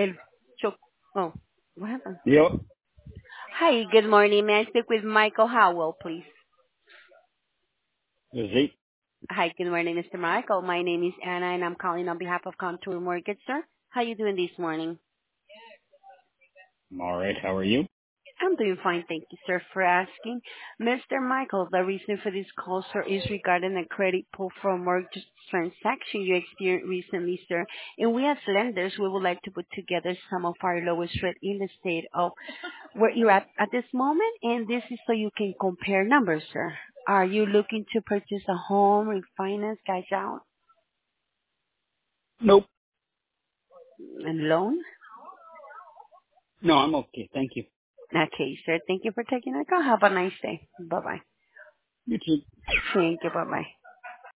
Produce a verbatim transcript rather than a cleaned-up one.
El Choc. Oh, what happened? Yep. Hi, good morning. May I speak with Michael Howell, please? Is he? Hi, good morning, Mister Michael. My name is Anna, and I'm calling on behalf of Contour Mortgage, sir. How you doing this morning? I'm all right. How are you? I'm doing fine, thank you, sir, for asking. Mister Michael, the reason for this call, sir, is regarding a credit pull for a mortgage transaction you experienced recently, sir. And we as lenders, we would like to put together some of our lowest rate in the state of where you're at at this moment, and this is so you can compare numbers, sir. Are you looking to purchase a home, refinance, cash out, Nope. and loan? No, I'm okay. Thank you. Okay, sir. Thank you for taking the call. Have a nice day. Bye-bye. You too. Thank you. Bye-bye.